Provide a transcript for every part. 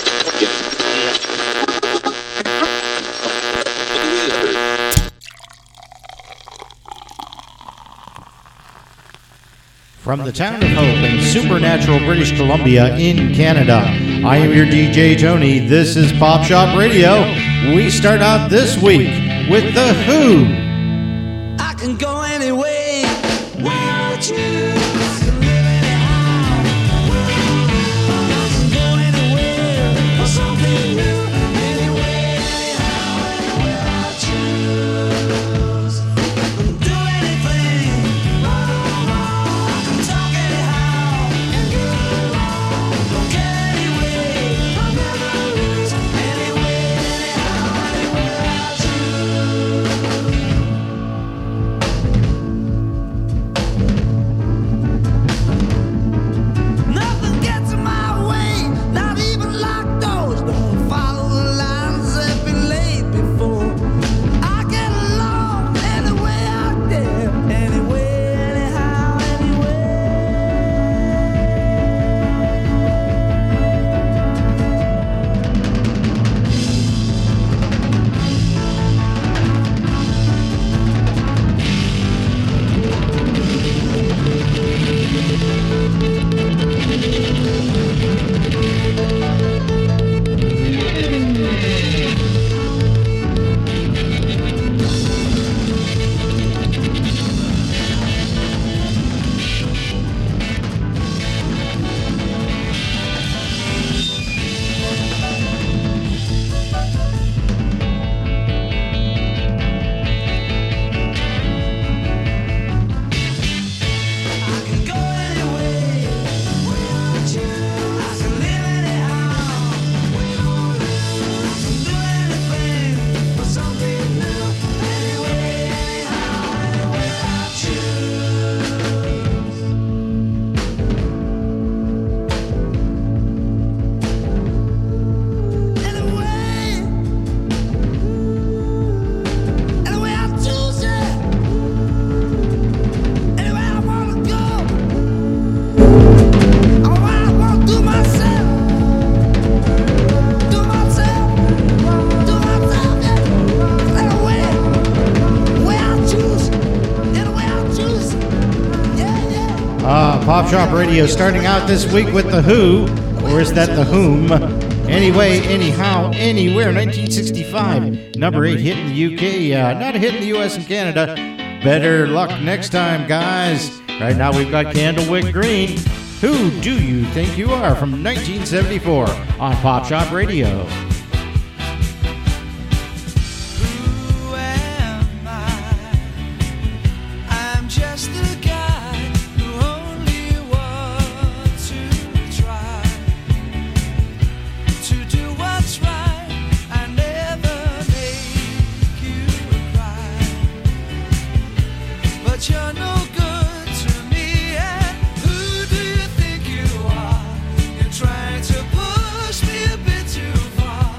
From the town of Hope in supernatural British Columbia in Canada, I am your DJ Tony. This is Pop Shop Radio. We start out this week with The Who. I can go anyway without you. Pop Shop Radio starting out this week with The Who, or is that The Whom? Anyway, anyhow, anywhere, 1965. Number 8 hit in the UK, not a hit in the US and Canada. Better luck next time, guys. Right now we've got Candlewick Green. Who Do You Think You Are from 1974 on Pop Shop Radio. Trying to push me a bit too far.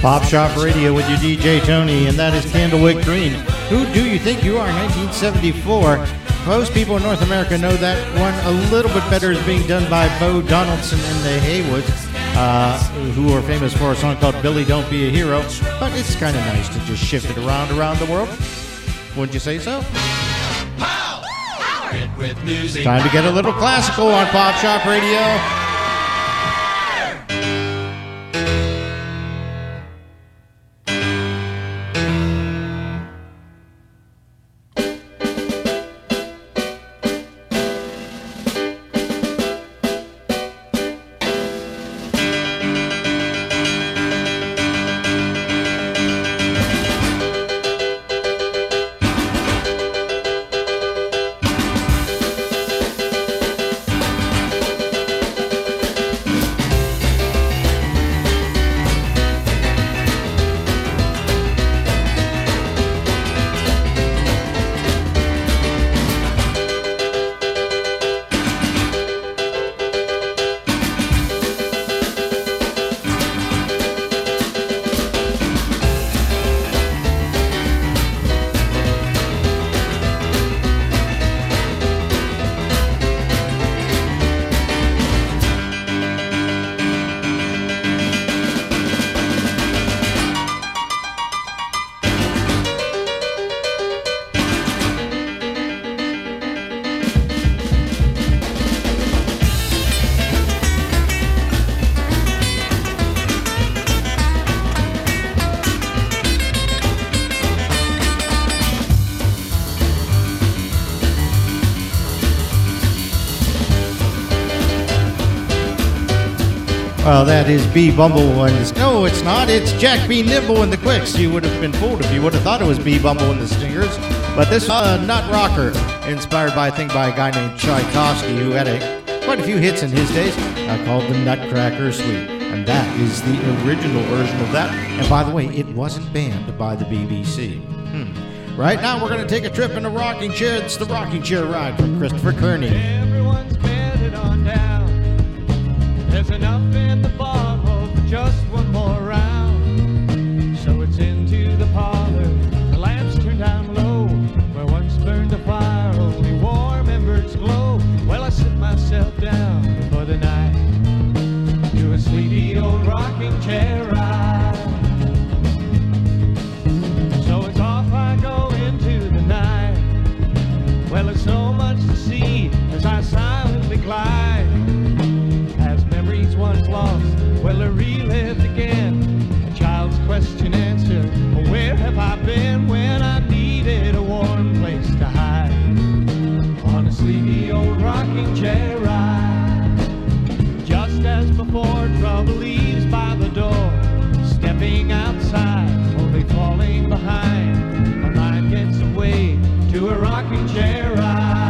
Pop Shop Radio with your DJ Tony, and that is Candlewick Green. Who Do You Think You Are, 1974. Most people in North America know that one a little bit better is being done by Bo Donaldson and the Haywoods, who are famous for a song called Billy Don't Be a Hero, but it's kind of nice to just shift it around the world. Wouldn't you say so? With music. Time to get a little classical on Pop Shop Radio. Well, that is B. Bumble and the... No, it's not. It's Jack B. Nimble and the Quicks. You would have been fooled if you would have thought it was B. Bumble and the Stingers. But this Nut Rocker, inspired by, I think, by a guy named Tchaikovsky, who had quite a few hits in his days, called the Nutcracker Suite. And that is the original version of that. And by the way, it wasn't banned by the BBC. Right now, we're going to take a trip in a rocking chair. It's the Rocking Chair Ride from Christopher Kearney. Everyone's bedded on down. There's enough in the bottle for just one more round. So it's into the parlor, the lamps turned down low. Where once burned the fire, only warm embers glow. Well, I sit myself down for the night to a sleepy old rocking chair ride. So it's off I go into the night. Well, there's so much to see as I silently glide. Once lost, well, they're relived again. A child's question answered, where have I been when I needed a warm place to hide? On a sleepy old rocking chair ride. Just as before, trouble leaves by the door. Stepping outside, only falling behind. My mind gets away to a rocking chair ride.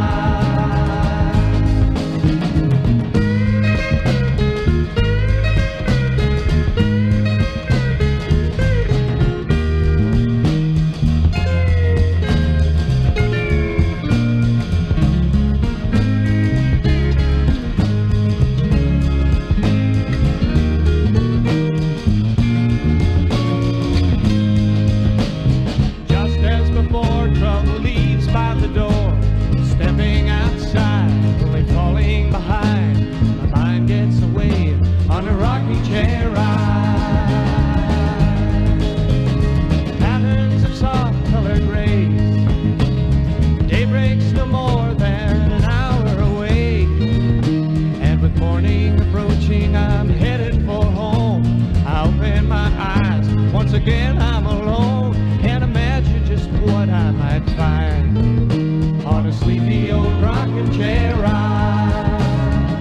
Again, I'm alone, can't imagine just what I might find on a sleepy old rocking chair ride.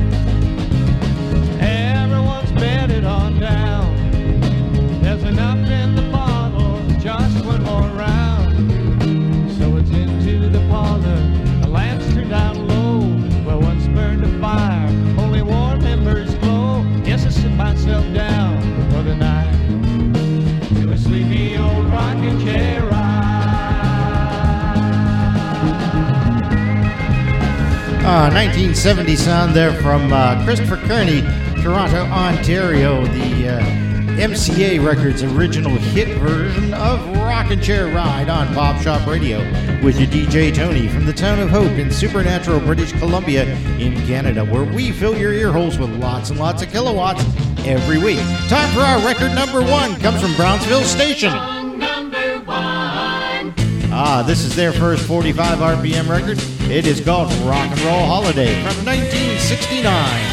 Everyone's bedded on down. There's enough in the bottle, just one more round. So it's into the parlor, the lamps turned down low. Where once burned a fire, only warm embers glow. Yes, I sit myself down for the night. Sleepy old rocking chair ride. 1970 sound there from Christopher Kearney, Toronto, Ontario. The MCA Records' original hit version of Rockin' Chair Ride on Pop Shop Radio with your DJ Tony from the town of Hope in Supernatural, British Columbia in Canada, where we fill your ear holes with lots and lots of kilowatts every week. Time for our record number one. Comes from Brownsville Station. This is their first 45 RPM record. It is called Rock and Roll Holiday from 1969.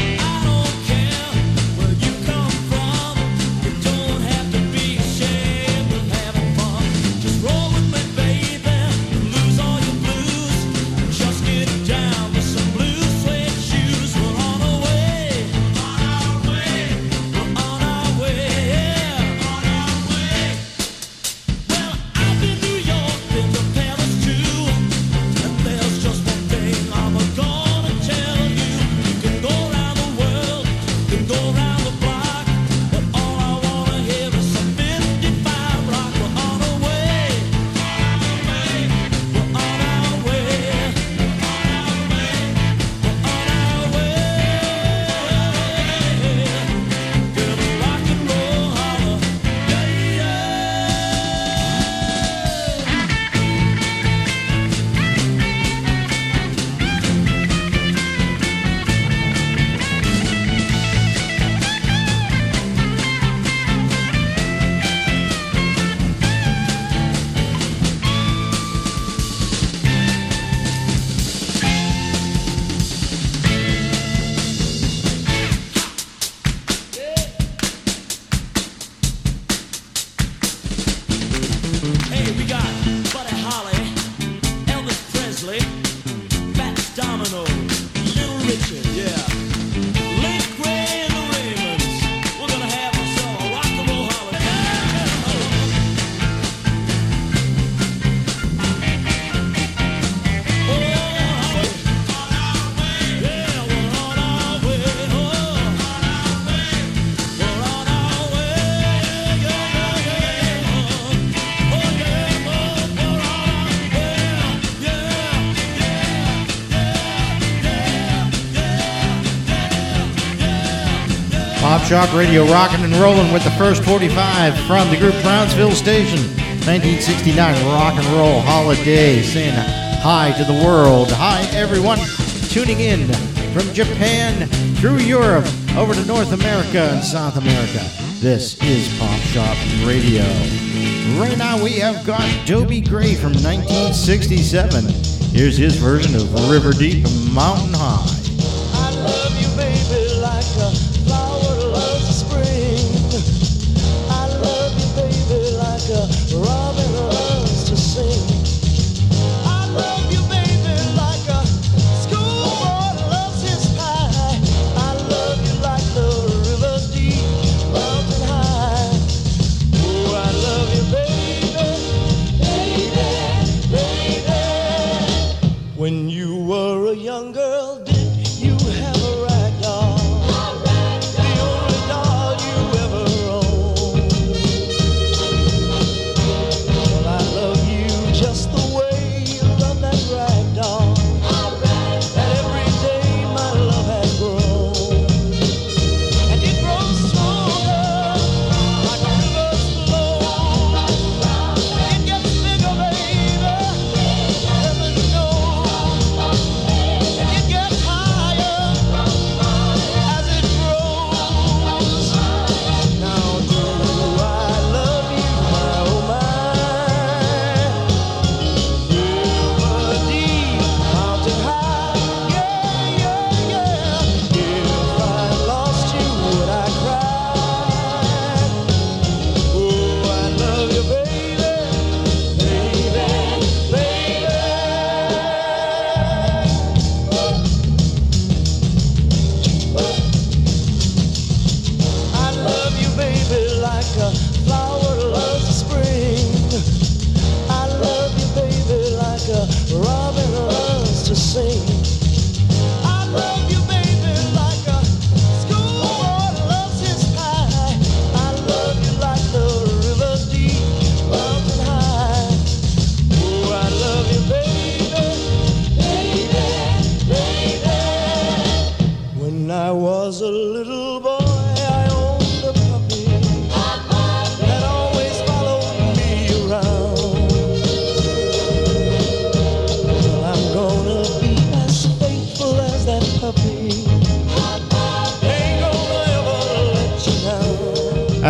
Pop Shop Radio, rocking and rolling with the first 45 from the group Brownsville Station, 1969 Rock and Roll Holiday, saying hi to the world. Hi everyone tuning in from Japan, through Europe, over to North America and South America. This is Pop Shop Radio. Right now we have got Dobie Gray from 1967. Here's his version of River Deep Mountain High. I love you, baby, like a flower loves the spring. I love you, baby, like a robin loves to sing. I love you, baby, like a schoolboy loves his pie. I love you like the river deep, mountain high. Oh, I love you, baby, baby, baby. When you were a young girl, did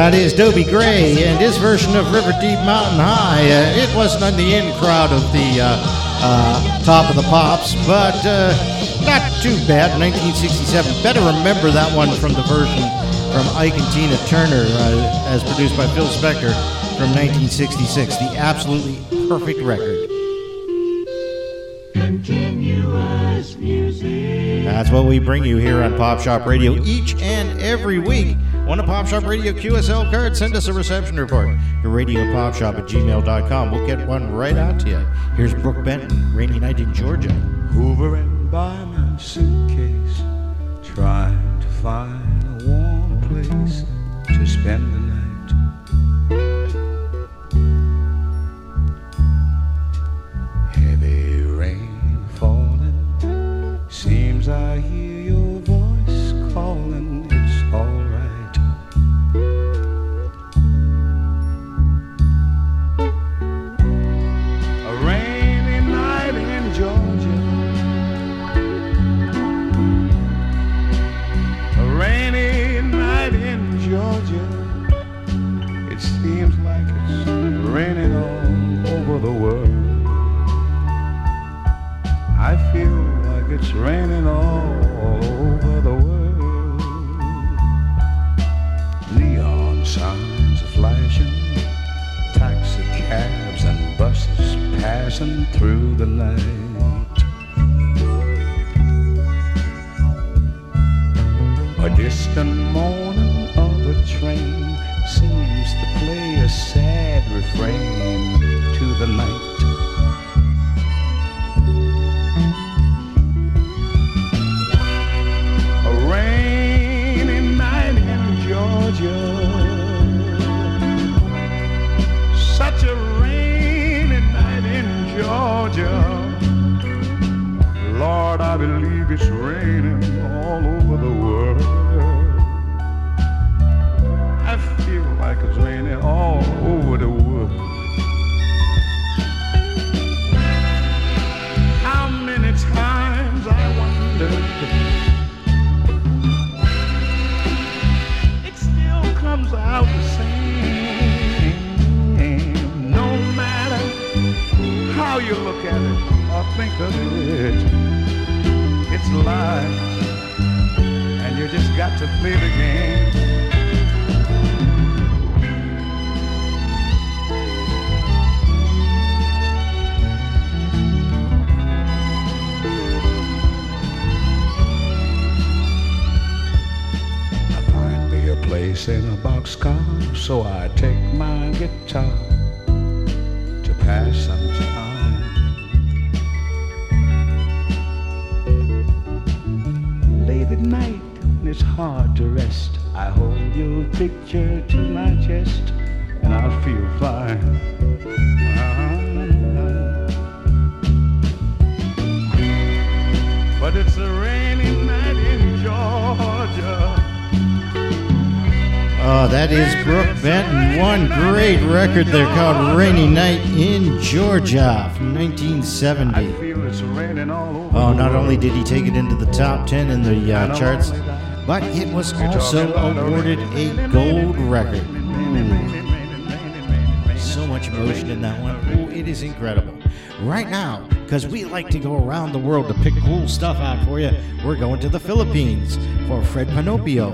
That is Dobie Gray and his version of River Deep Mountain High. It wasn't on the in crowd of the Top of the Pops, but not too bad. 1967. Better remember that one from the version from Ike and Tina Turner, as produced by Phil Spector from 1966. The absolutely perfect record. Continuous music. That's what we bring you here on Pop Shop Radio each and every week. Want a Pop Shop Radio QSL card? Send us a reception report to radiopopshop@gmail.com. We'll get one right out to you. Here's Brooke Benton, Rainy Night in Georgia. Hovering by my suitcase, trying to find a warm place to spend the night. Heavy rain falling, seems I hear your voice calling. It's all right. A rainy night in Georgia, a rainy night in Georgia. It seems like it's raining all over the world. I feel like it's raining all over the world. Neon signs are flashing, taxi cabs and buses passing through the night. A distant moaning of a train seems to play a sad refrain to the night. A rainy night in Georgia, such a rainy night in Georgia. Lord, I believe it's raining all over the world. I feel like it's raining all over the world. How many times I wondered, it still comes out the same. No matter how you look at it or think of it, it's life, and you just got to play the game. Place in a boxcar, so I take my guitar to pass some time. Late at night, it's hard to rest. I hold your picture to my chest, and I feel fine. But it's a rainy night in Georgia. Oh, that is Brooke Benton. One great record there called Rainy Night in Georgia from 1970. Oh, not only did he take it into the top 10 in the charts, but it was also awarded a gold record. So much emotion in that one. Oh, it is incredible. Right now, because we like to go around the world to pick cool stuff out for you, we're going to the Philippines for Fred Panopio.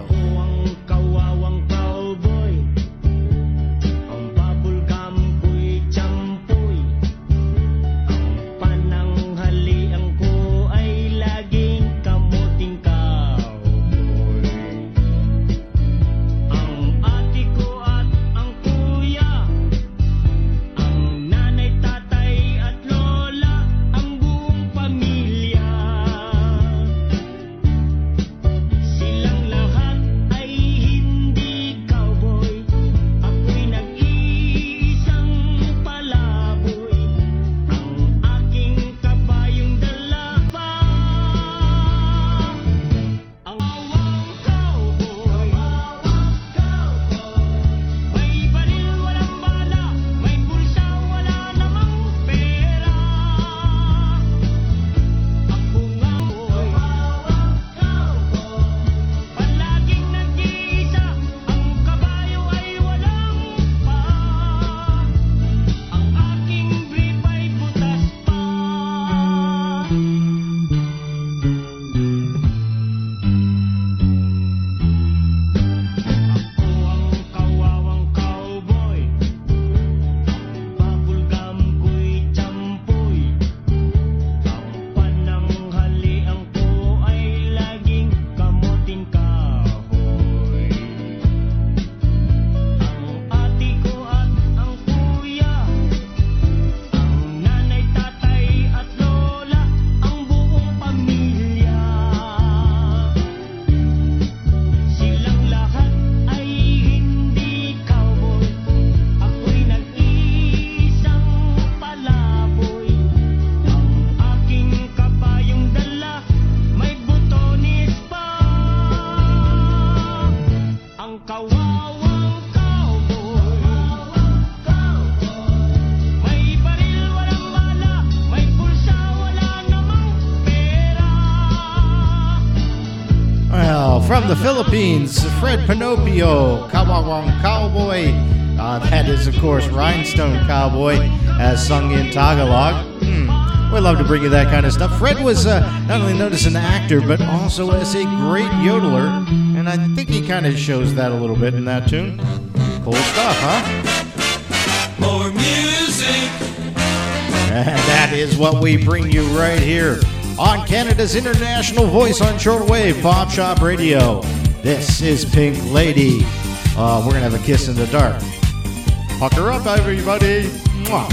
Silang lahat from the Philippines, Fred Pinocchio, Kawawang Cowboy. That is, of course, Rhinestone Cowboy, as sung in Tagalog. We love to bring you that kind of stuff. Fred was not only known as an actor, but also as a great yodeler, and I think he kind of shows that a little bit in that tune. Cool stuff, huh? More music. And that is what we bring you right here on Canada's international voice on shortwave, Pop Shop Radio. This is Pink Lady. We're going to have a kiss in the dark. Pucker up, everybody. Mwah.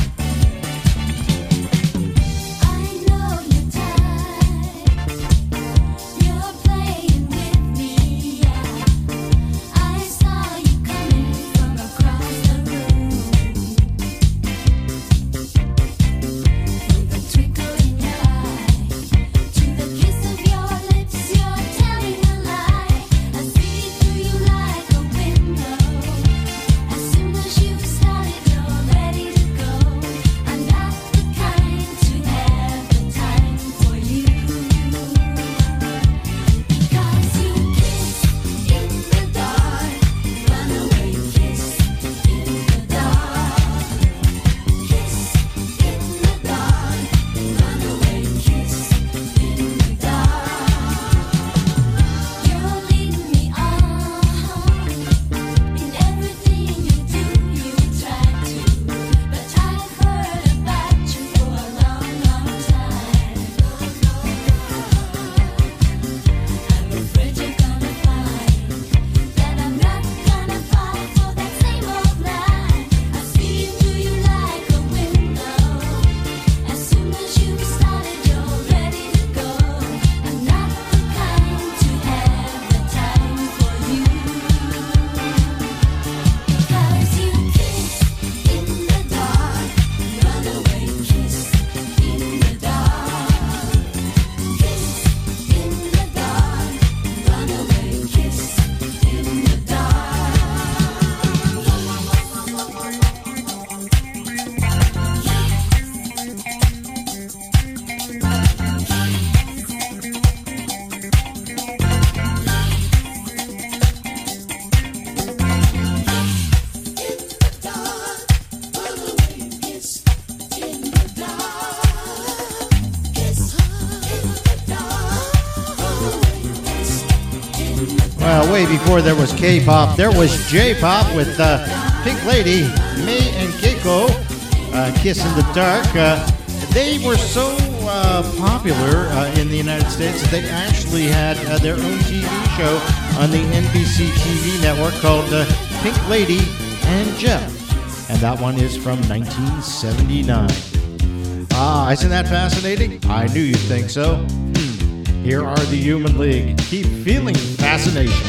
Way before there was K-pop, there was J-pop with Pink Lady, May and Keiko, Kiss in the Dark. They were so popular in the United States that they actually had their own TV show on the NBC TV network called Pink Lady and Jeff. And that one is from 1979. Isn't that fascinating? I knew you'd think so. Here are the Human League. Keep feeling fascination.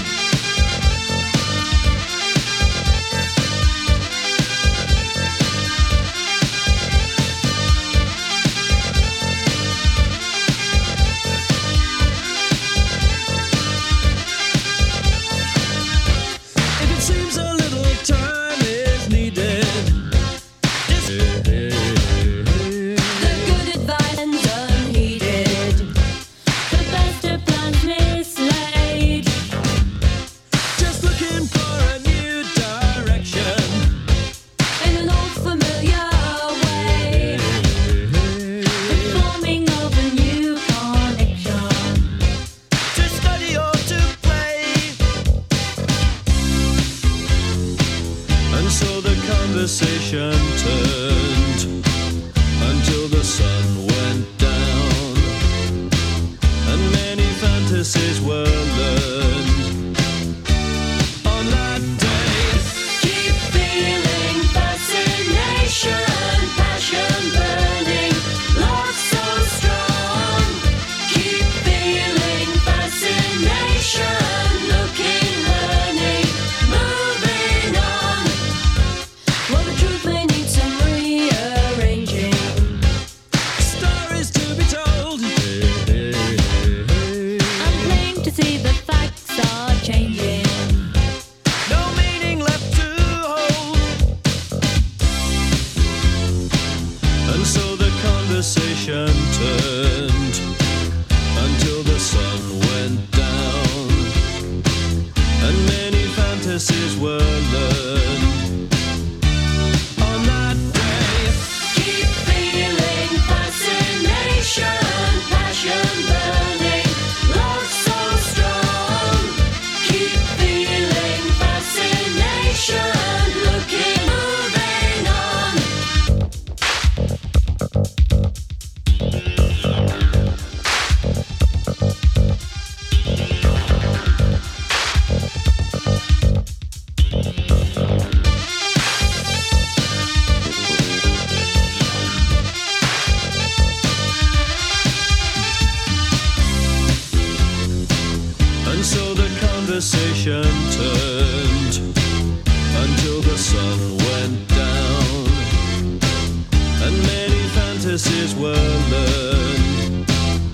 turned until the sun went down. fantasies were learned on that day. Keep feeling fascination, passion burning, love so strong. Keep feeling fascination, looking, moving on. And so the conversation turned until the sun went down, and many fantasies were learned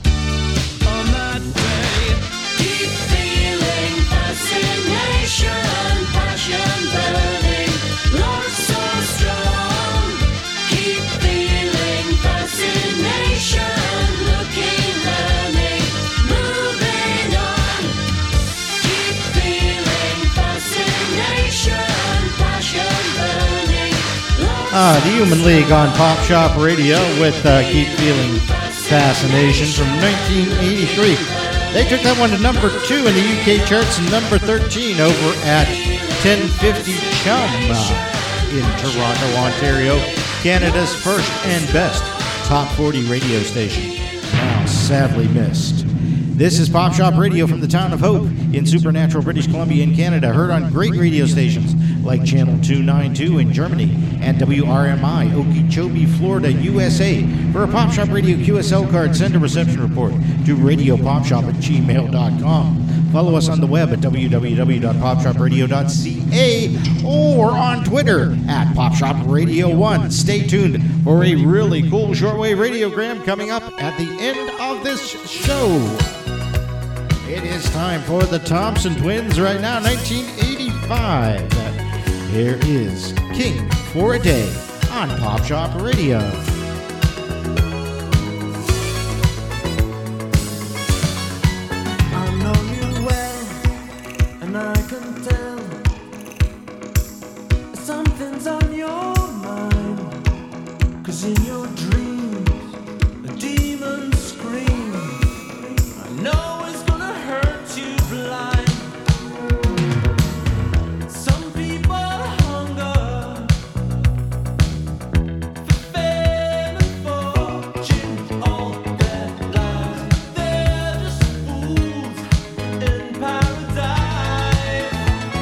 on that day. Keep feeling fascination, passion burning, love so strong. Keep feeling fascination, looking, learning, moving on. Keep feeling fascination, passion burning, love The Human League on Pop Shop Radio with Keep Feeling Fascination from 1983. They took that one to number 2 in the UK charts and number 13 over at 1050 Chum in Toronto, Ontario, Canada's first and best top 40 radio station. Now sadly missed. This is Pop Shop Radio from the town of Hope in Supernatural, British Columbia in Canada, heard on great radio stations like Channel 292 in Germany and WRMI, Okeechobee, Florida, USA. For a Pop Shop Radio QSL card, send a reception report to radiopopshop@gmail.com. Follow us on the web at www.popshopradio.ca or on Twitter at PopShopRadio1. Stay tuned for a really cool shortwave radiogram coming up at the end of this show. It is time for the Thompson Twins right now, 1985. Here is King for a Day on Pop Shop Radio. I know you well, and I can tell something's on your mind. 'Cause in your dreams, a demon screams. I know it's gonna hurt you blind. Some people hunger for fame and fortune all their lives. They're just fools in paradise.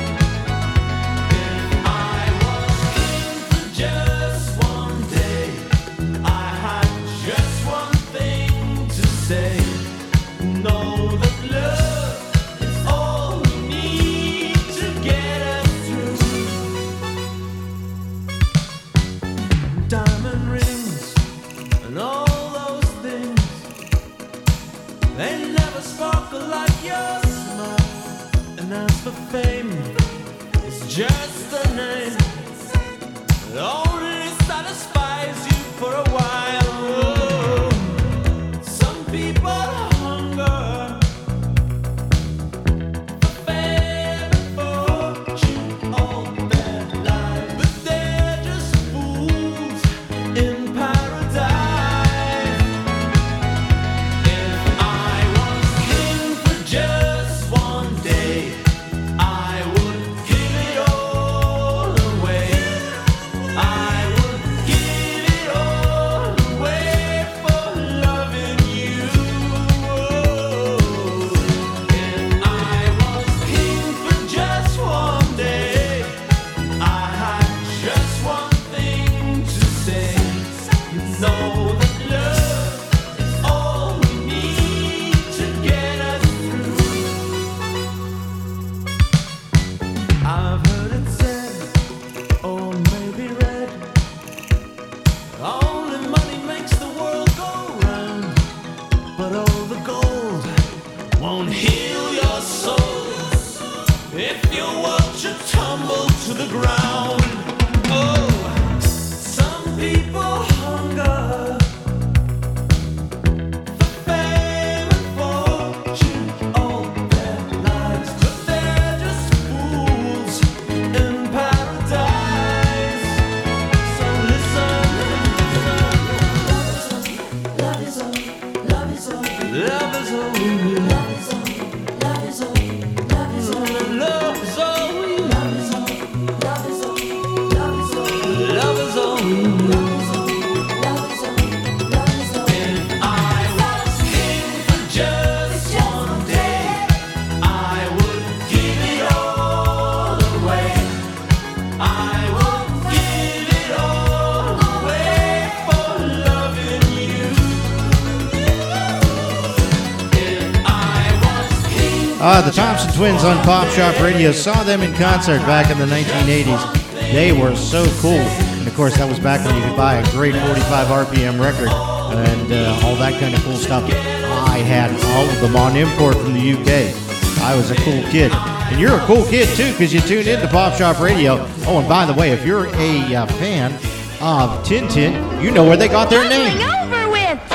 If I was king for just one day, I had just one thing to say. Know that love is all we need to get us through. Diamond rings and all those things, they never sparkle like your smile. And as for fame, it's just a name that only satisfies you for a while. Oh, some people hunger for fame and fortune all their lives, but they're just fools in paradise. If I was king for just one day, I would give it all away. I The Thompson Twins on Pop Shop Radio. Saw them in concert back in the 1980s. They were so cool. And of course, that was back when you could buy a great 45 RPM record and all that kind of cool stuff. I had all of them on import from the UK. I was a cool kid. And you're a cool kid, too, because you tuned in to Pop Shop Radio. Oh, and by the way, if you're a fan of Tintin, you know where they got their name. Over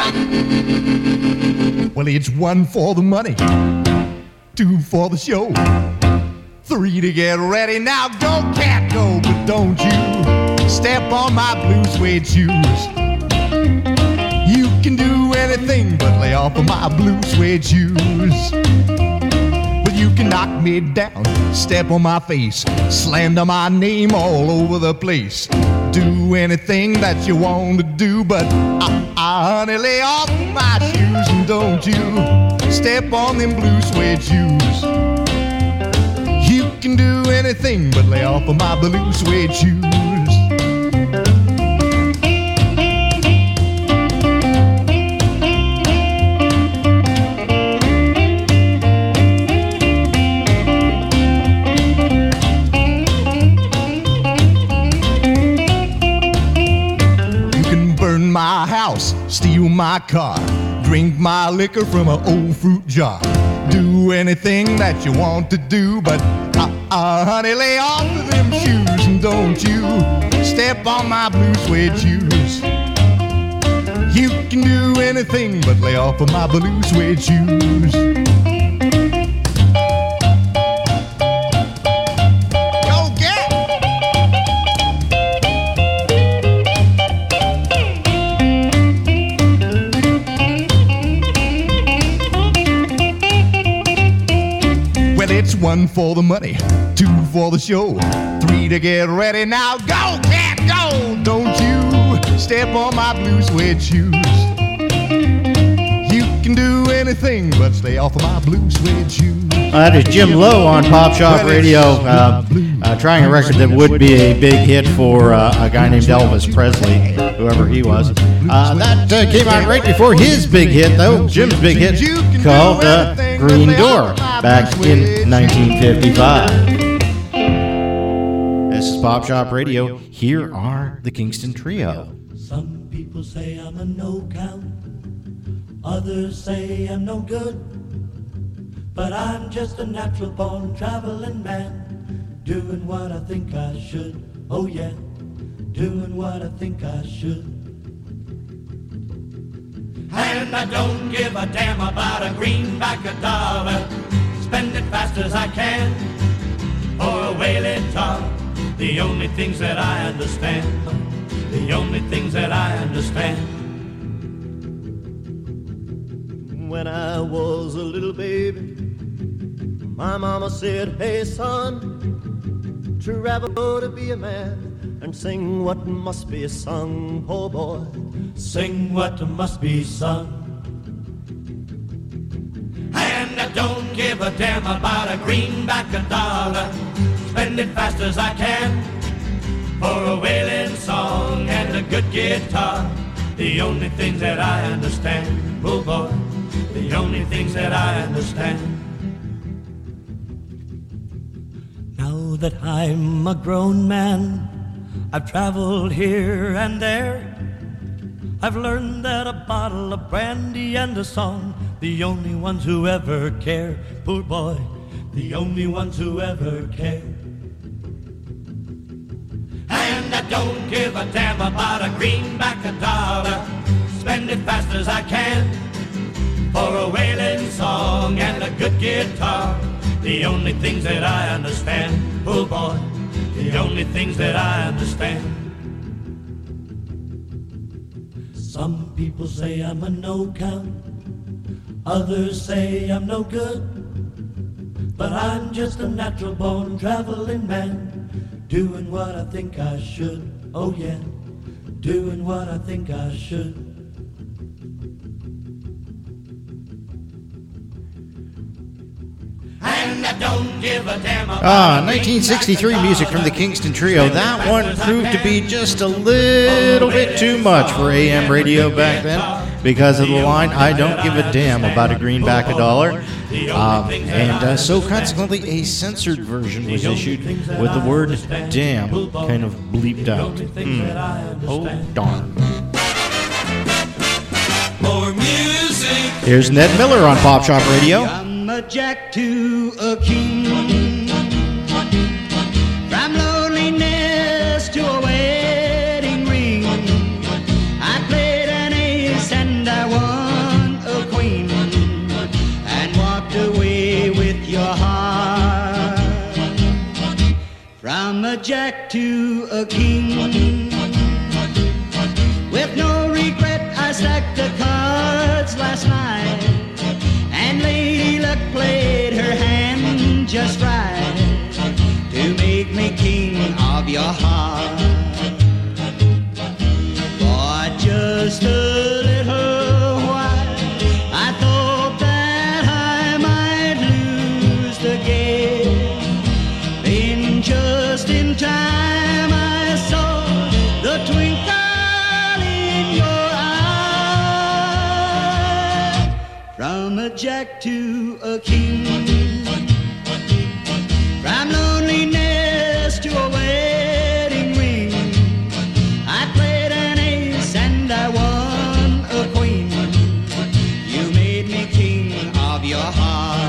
with. Well, it's 1 for the money, 2 for the show, 3 to get ready. Now go, cat, go, but don't you step on my blue suede shoes. You can do anything but lay off of my blue suede shoes. But you can knock me down, step on my face, slander my name all over the place. Do anything that you want to do, but honey, lay off my shoes and don't you step on them blue suede shoes. You can do anything but lay off of my blue suede shoes. My house, steal my car, drink my liquor from an old fruit jar. Do anything that you want to do, but honey, lay off of them shoes and don't you step on my blue suede shoes. You can do anything but lay off of my blue suede shoes. It's 1 for the money, 2 for the show, 3 to get ready. Now go, cat, go! Don't you step on my blue suede shoes. You can do anything but stay off of my blue suede shoes. That is Jim Lowe on Pop Shop Radio, trying a record that would be a big hit for a guy named Elvis Presley, whoever he was. That came out right before his big hit, though, Jim's big hit, called Green Door, back in 1955. This is Pop Shop Radio. Here are the Kingston Trio. Some people say I'm a no-count, others say I'm no good, but I'm just a natural-born traveling man, doing what I think I should. Oh yeah, doing what I think I should. And I don't give a damn about a greenback, a dollar. Spend it fast as I can for a whaling talk. The only things that I understand, the only things that I understand. When I was a little baby, my mama said, hey son, travel to be a man and sing what must be sung. Oh boy, sing what must be sung. And I don't give a damn about a greenback, a dollar. Spend it fast as I can for a wailing song and a good guitar. The only things that I understand, oh boy, the only things that I understand. Now that I'm a grown man, I've traveled here and there. I've learned that a bottle of brandy and a song, the only ones who ever care, poor boy, the only ones who ever care. And I don't give a damn about a greenback, a dollar. Spend it fast as I can for a wailing song and a good guitar. The only things that I understand, oh boy, the only things that I understand. Some people say I'm a no-count, others say I'm no good, but I'm just a natural-born traveling man, doing what I think I should. Oh yeah, doing what I think I should. And I don't give a damn about 1963 music from the Kingston Trio. That one proved to be just a little bit too much for AM radio back then because of the line, I don't give a damn about a greenback, a dollar. And so consequently a censored version was issued with the word damn kind of bleeped out. Oh, darn. More music. Here's Ned Miller on Pop Shop Radio. From a jack to a king, from loneliness to a wedding ring. I played an ace and I won a queen, and walked away with your heart. From a jack to a king, with no regret I stacked the cards last night, and Lady Luck played her hand just right to make me king of your heart. For just a little while I thought that I might lose the game. Then just in time I saw the twinkle in your eye. From a jack to a king, from loneliness to a wedding ring. I played an ace and I won a queen. You made me king of your heart.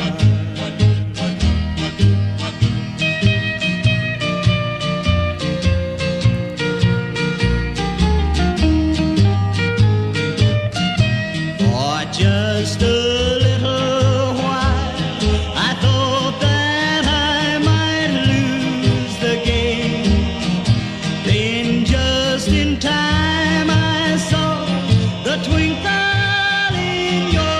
For just a little while I thought that I might lose the game. Then just in time I saw the twinkle in your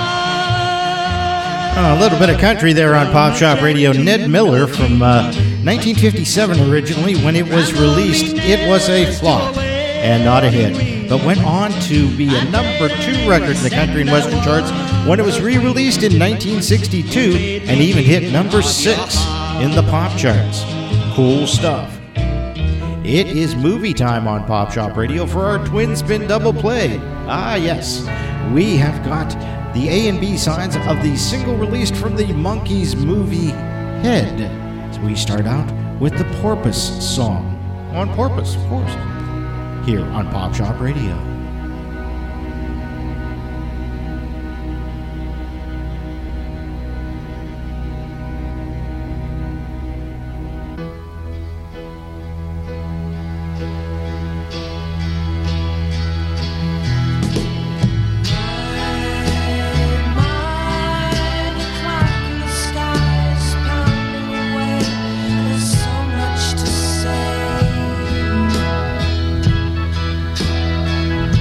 eye. A little bit of country there on Pop Shop Radio. Ned Miller from 1957 originally. When it was released, it was a flop and not a hit, but went on to be a number 2 record in the country and western charts when it was re-released in 1962 and even hit number 6 in the pop charts. Cool stuff. It is movie time on Pop Shop Radio for our twin spin double play. Ah, yes. We have got the A and B sides of the single released from the Monkees movie Head. So we start out with the Porpoise song. On Porpoise, of course. Here on Pop Shop Radio. So much to say.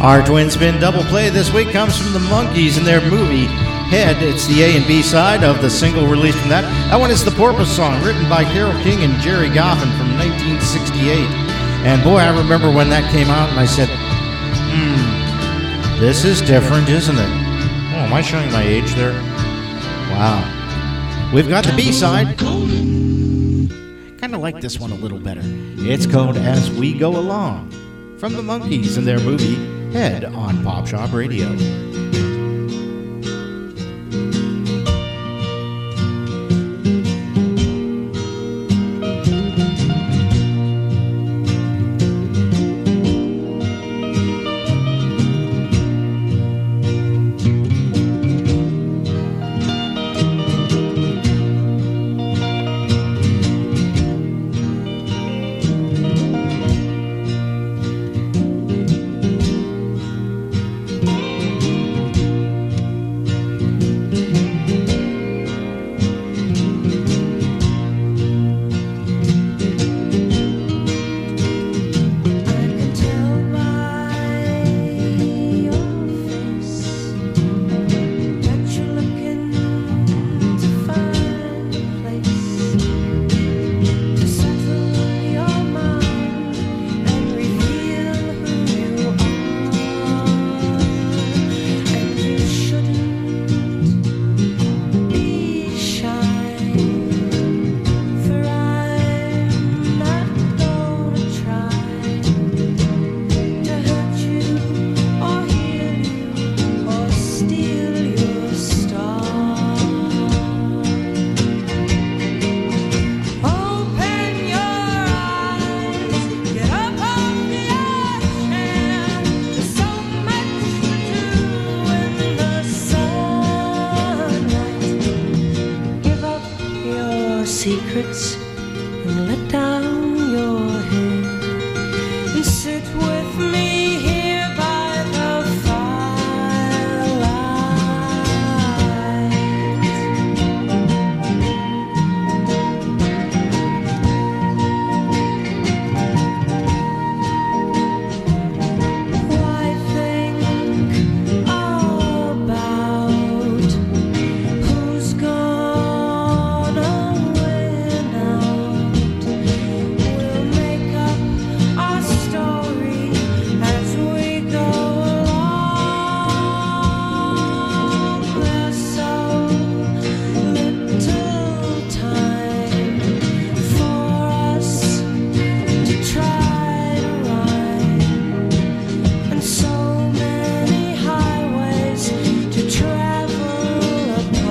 Our twin spin double play this week comes from the Monkees and their movie Head. It's the A and B side of the single released from that. That one is the Porpoise song, written by Carole King and Jerry Goffin from 1968. And boy, I remember when that came out and I said, this is different, isn't it? Oh, am I showing my age there? Wow. We've got the B side. Kind of like this one a little better. It's called As We Go Along, from the Monkees and their movie Head on Pop Shop Radio. Secrets and let down your head and sit with me here by the Why think about who's gone away now? We'll make up our story as we go along. There's so little time for us to try to rhyme, and so many highways to travel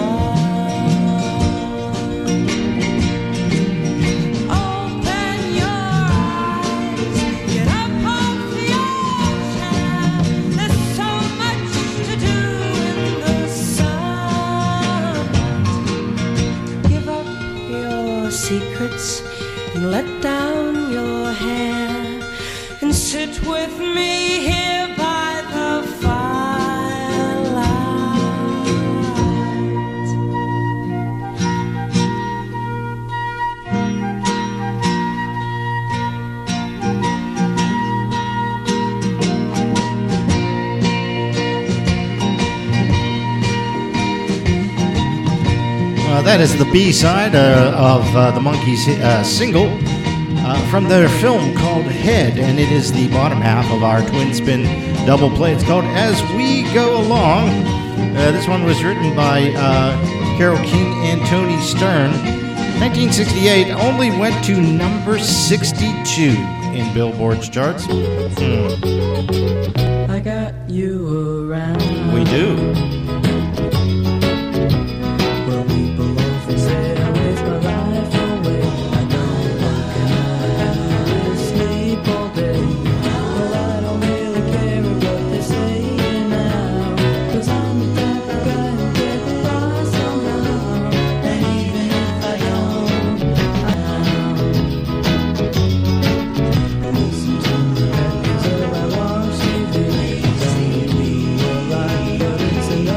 upon. Open your eyes, get up off the ocean. There's so much to do in the sun. Give up your secrets and let down your hair and sit with me here by the firelight. That is the B side of the Monkees single from their film called Head, and it is the bottom half of our twin spin double play. It's called As We Go Along. This one was written by Carole King and Tony Stern. 1968, only went to number 62 in Billboard's charts. I got you around. We do. Well, people often say I waste my life away. I don't like I sleep all day. Well, I don't really care what they say now, 'cause I'm the type of guy who gets lost somehow. And even if I don't, I listen to the records or I watch TV. See me alright, but it's a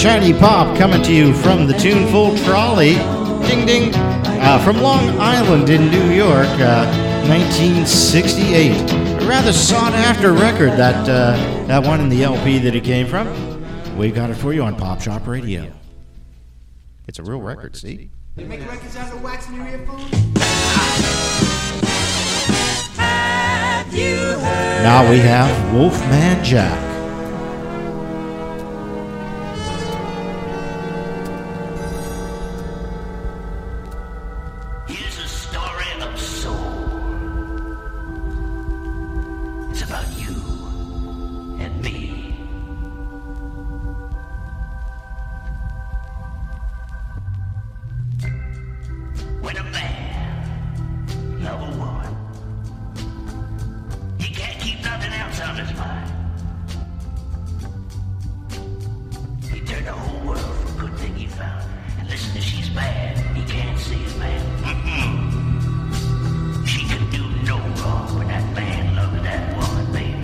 Shiny Pop coming to you from the Tuneful Trolley. Ding ding. From Long Island in New York, 1968. A rather sought after record, that one in the LP that it came from. We got it for you on Pop Shop Radio. It's a real record, see? You make records out of wax in your earphones? Now we have Wolfman Jack. Here's a story of soul. It's about you and me. When a man loves a woman, he can't keep nothing else on his mind. He turned the whole world for a good thing he found. And listen, if she's bad, he can't see it, man. She can do no wrong when that man loves that woman, baby.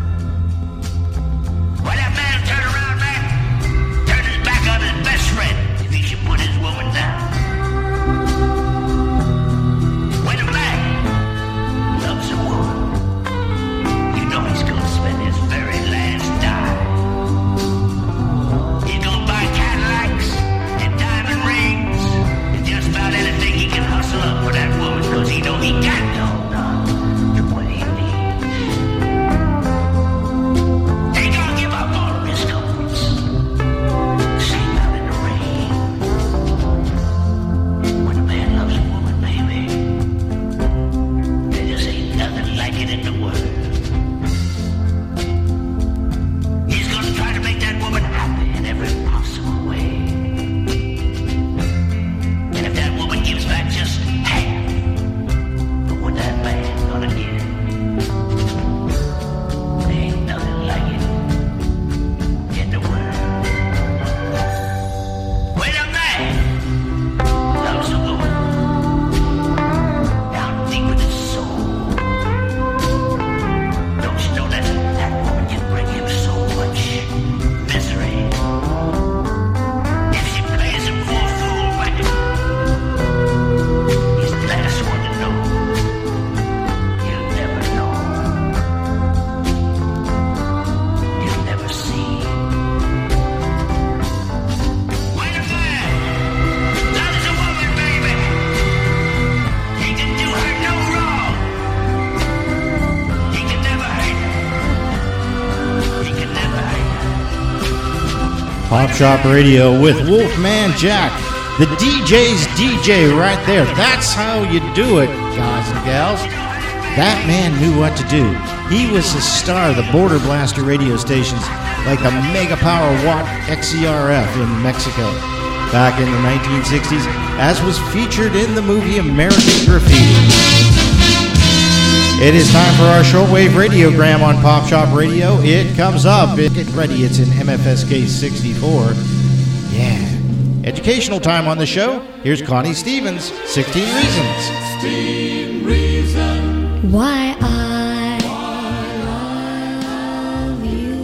When that man turn around, man, turn his back on his best friend if he should put his woman down. When a man loves a woman, you know he's gonna spend his very last dime. He's gonna buy Cadillacs and diamond rings and just about anything he can hustle up for that woman, cause he know he got to hold on to what he needs. He gonna give up all of his comforts, sing out in the rain. When a man loves a woman, baby, there just ain't nothing like it in the world. He's gonna try to make that woman happy in every possible way. And if that woman gives back just half of what that man's gonna give, there ain't nothing like it in the world. When a man loves a woman down deep in his soul, don't you know that that woman can bring him so much misery? If she plays him for a fool, man, he's the last one to know. He'll never know. He'll never see. When a man loves a woman, baby, he can do her no wrong. He can never hurt her. He can never hurt her. Pop Shop Radio with Wolfman Jack. The DJ's DJ right there. That's how you do it, guys and gals. That man knew what to do. He was the star of the Border Blaster radio stations like the Mega Power Watt XCRF in Mexico back in the 1960s, as was featured in the movie American Graffiti. It is time for our shortwave radiogram on Pop Shop Radio. It comes up. Get ready. It's in MFSK 64. Yeah. Educational time on the show. Here's Connie Stevens, 16 Reasons. Why I love you,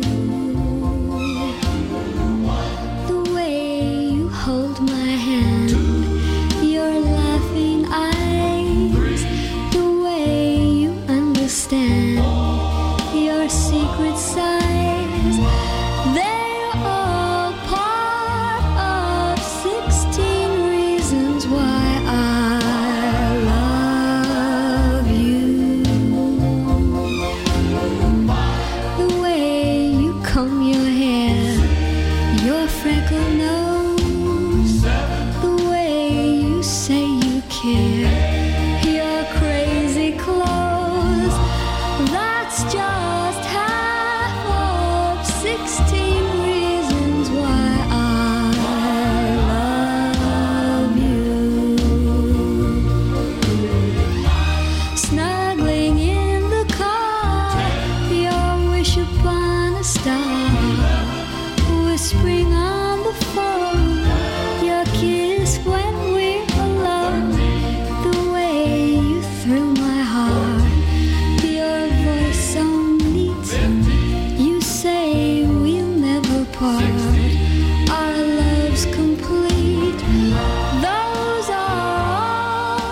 the way you hold my hand, your laughing eyes, the way you understand your secret sighs, they're all part of 16 reasons why I love you.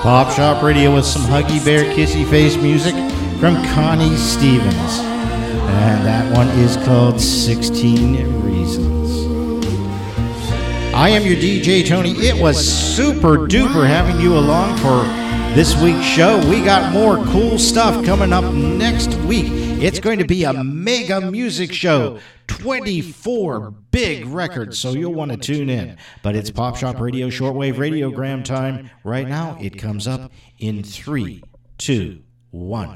Pop Shop Radio with some Huggy Bear Kissy Face music from Connie Stevens. And that one is called 16 Reasons. I am your DJ, Tony. It was super duper having you along for this week's show. We got more cool stuff coming up next week. It's going to be a mega music show. 24 big records, so you'll want to tune in. But it's Pop Shop Radio shortwave radiogram time. Right now, it comes up in 3, 2, 1.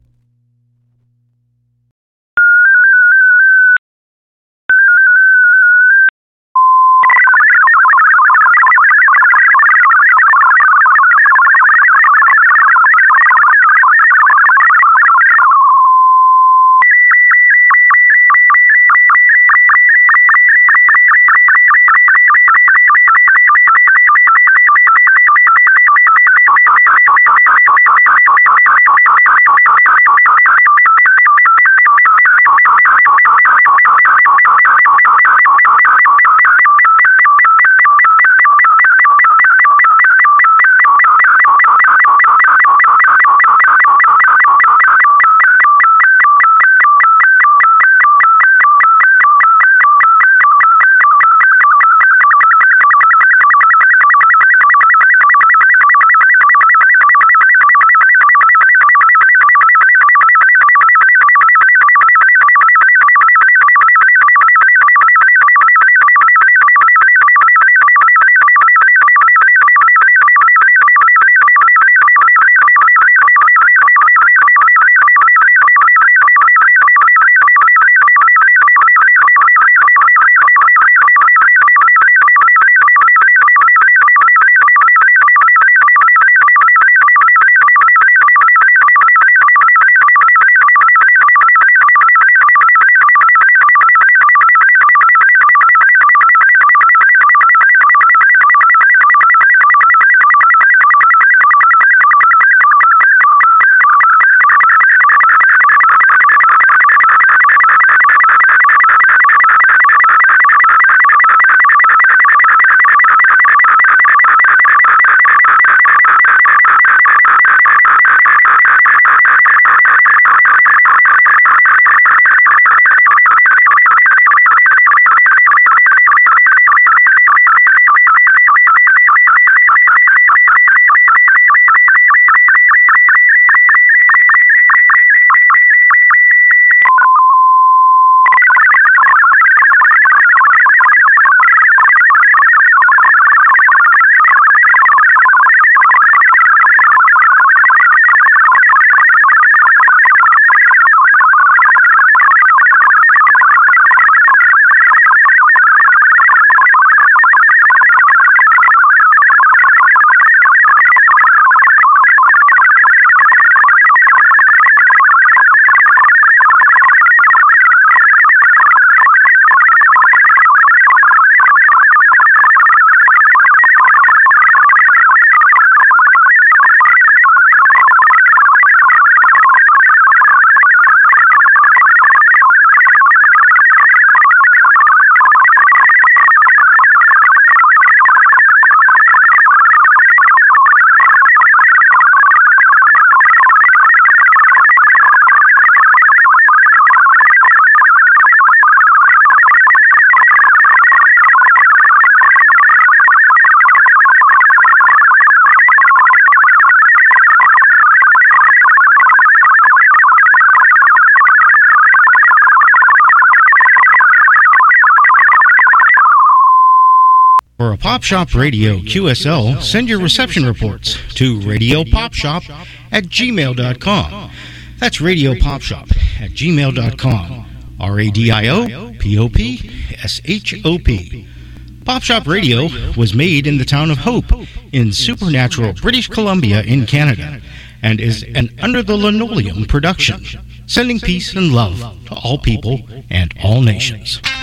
For a Pop Shop Radio QSL, send your reception reports to radiopopshop@gmail.com. That's radiopopshop@gmail.com. RADIOPOPSHOP. Pop Shop Radio was made in the town of Hope in supernatural British Columbia in Canada and is an Under the Linoleum production, sending peace and love to all people and all nations.